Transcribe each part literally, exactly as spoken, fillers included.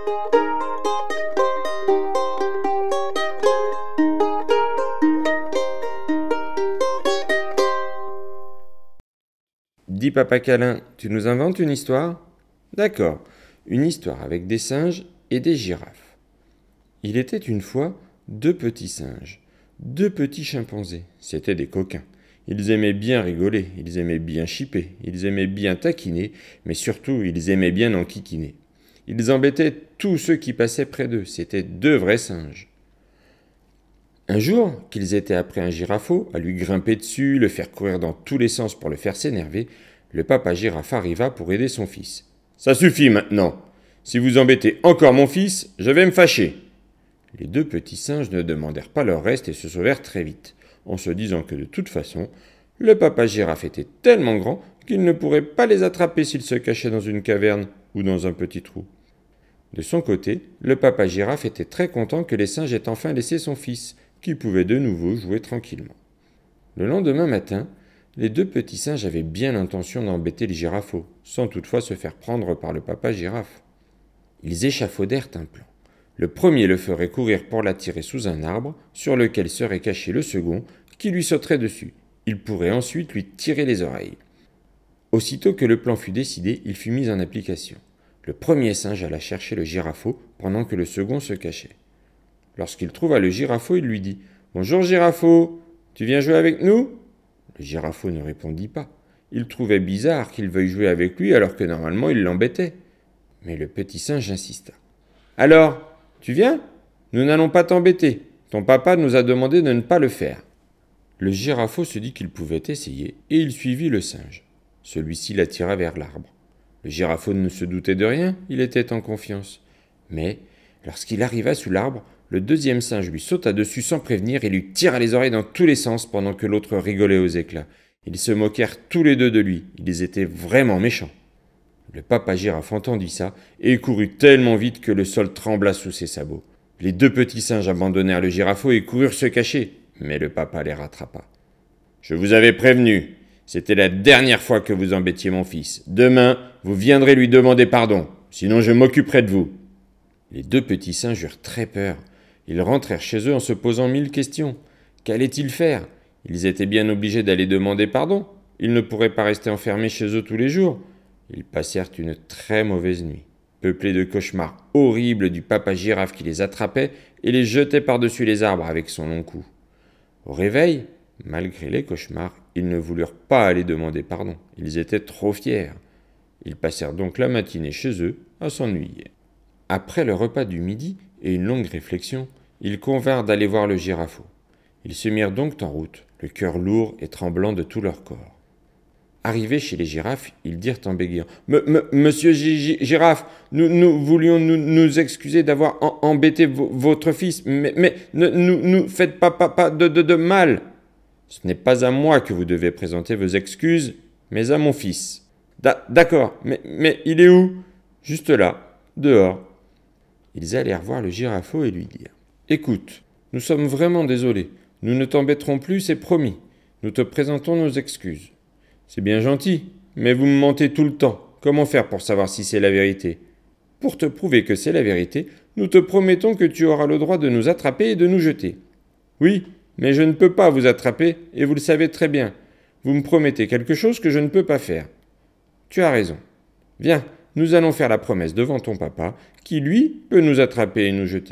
Dis papa câlin, tu nous inventes une histoire ? D'accord, une histoire avec des singes et des girafes. Il était une fois deux petits singes, deux petits chimpanzés. C'étaient des coquins. Ils aimaient bien rigoler, ils aimaient bien chipper, ils aimaient bien taquiner, mais surtout ils aimaient bien enquiquiner. Ils embêtaient tous ceux qui passaient près d'eux. C'étaient deux vrais singes. Un jour, qu'ils étaient après un girafeau, à lui grimper dessus, le faire courir dans tous les sens pour le faire s'énerver, le papa girafe arriva pour aider son fils. « Ça suffit maintenant. Si vous embêtez encore mon fils, je vais me fâcher. » Les deux petits singes ne demandèrent pas leur reste et se sauvèrent très vite, en se disant que de toute façon, le papa girafe était tellement grand qu'il ne pourrait pas les attraper s'ils se cachaient dans une caverne ou dans un petit trou. De son côté, le papa girafe était très content que les singes aient enfin laissé son fils, qui pouvait de nouveau jouer tranquillement. Le lendemain matin, les deux petits singes avaient bien l'intention d'embêter le girafeau, sans toutefois se faire prendre par le papa girafe. Ils échafaudèrent un plan. Le premier le ferait courir pour l'attirer sous un arbre, sur lequel serait caché le second, qui lui sauterait dessus. Il pourrait ensuite lui tirer les oreilles. Aussitôt que le plan fut décidé, il fut mis en application. Le premier singe alla chercher le girafeau, pendant que le second se cachait. Lorsqu'il trouva le girafeau, il lui dit « Bonjour girafeau, tu viens jouer avec nous ?» Le girafeau ne répondit pas. Il trouvait bizarre qu'il veuille jouer avec lui alors que normalement il l'embêtait. Mais le petit singe insista. « Alors, tu viens ? Nous n'allons pas t'embêter. Ton papa nous a demandé de ne pas le faire. » Le girafeau se dit qu'il pouvait essayer et il suivit le singe. Celui-ci l'attira vers l'arbre. Le girafeau ne se doutait de rien, il était en confiance. Mais, lorsqu'il arriva sous l'arbre, le deuxième singe lui sauta dessus sans prévenir et lui tira les oreilles dans tous les sens pendant que l'autre rigolait aux éclats. Ils se moquèrent tous les deux de lui, ils étaient vraiment méchants. Le papa girafe entendit ça et courut tellement vite que le sol trembla sous ses sabots. Les deux petits singes abandonnèrent le girafeau et coururent se cacher, mais le papa les rattrapa. « Je vous avais prévenu, c'était la dernière fois que vous embêtiez mon fils. Demain, vous viendrez lui demander pardon, sinon je m'occuperai de vous. » Les deux petits singes eurent très peur. Ils rentrèrent chez eux en se posant mille questions. Qu'allaient-ils faire ? Ils étaient bien obligés d'aller demander pardon. Ils ne pourraient pas rester enfermés chez eux tous les jours. Ils passèrent une très mauvaise nuit, peuplée de cauchemars horribles du papa girafe qui les attrapait et les jetait par-dessus les arbres avec son long cou. Au réveil, malgré les cauchemars, ils ne voulurent pas aller demander pardon. Ils étaient trop fiers. Ils passèrent donc la matinée chez eux à s'ennuyer. Après le repas du midi et une longue réflexion, ils convinrent d'aller voir le girafeau. Ils se mirent donc en route, le cœur lourd et tremblant de tout leur corps. Arrivés chez les girafes, ils dirent en bégayant « Monsieur Girafe, nous, nous voulions nous, nous excuser d'avoir en, embêté vo, votre fils, mais, mais ne nous, nous faites pas, pas, pas de, de, de mal. Ce n'est pas à moi que vous devez présenter vos excuses, mais à mon fils. Da, d'accord, mais, mais il est où ? Juste là, dehors. » Ils allèrent voir le girafeau et lui dirent « Écoute, nous sommes vraiment désolés. Nous ne t'embêterons plus, c'est promis. Nous te présentons nos excuses. C'est bien gentil, mais vous me mentez tout le temps. Comment faire pour savoir si c'est la vérité ? Pour te prouver que c'est la vérité, nous te promettons que tu auras le droit de nous attraper et de nous jeter. Oui, mais je ne peux pas vous attraper, et vous le savez très bien. Vous me promettez quelque chose que je ne peux pas faire. Tu as raison. Viens, nous allons faire la promesse devant ton papa, qui, lui, peut nous attraper et nous jeter. »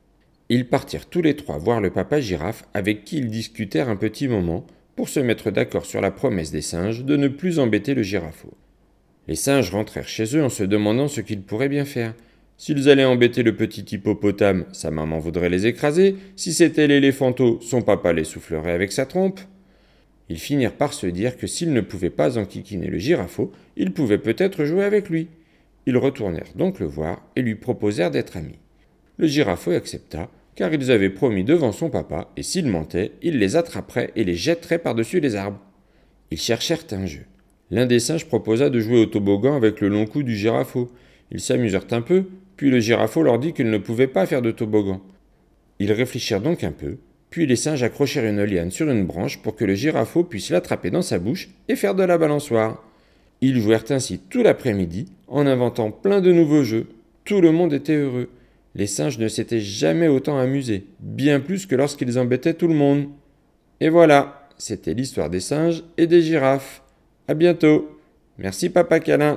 Ils partirent tous les trois voir le papa girafe, avec qui ils discutèrent un petit moment, pour se mettre d'accord sur la promesse des singes de ne plus embêter le girafeau. Les singes rentrèrent chez eux en se demandant ce qu'ils pourraient bien faire. S'ils allaient embêter le petit hippopotame, sa maman voudrait les écraser. Si c'était l'éléphanteau, son papa les soufflerait avec sa trompe. Ils finirent par se dire que s'ils ne pouvaient pas enquiquiner le girafeau, ils pouvaient peut-être jouer avec lui. Ils retournèrent donc le voir et lui proposèrent d'être amis. Le girafeau accepta, car ils avaient promis devant son papa, et s'ils mentaient, il les attraperait et les jetterait par-dessus les arbres. Ils cherchèrent un jeu. L'un des singes proposa de jouer au toboggan avec le long cou du girafeau. Ils s'amusèrent un peu, puis le girafeau leur dit qu'il ne pouvait pas faire de toboggan. Ils réfléchirent donc un peu, puis les singes accrochèrent une liane sur une branche pour que le girafeau puisse l'attraper dans sa bouche et faire de la balançoire. Ils jouèrent ainsi tout l'après-midi, en inventant plein de nouveaux jeux. Tout le monde était heureux. Les singes ne s'étaient jamais autant amusés, bien plus que lorsqu'ils embêtaient tout le monde. Et voilà, c'était l'histoire des singes et des girafes. À bientôt. Merci Papa Câlin.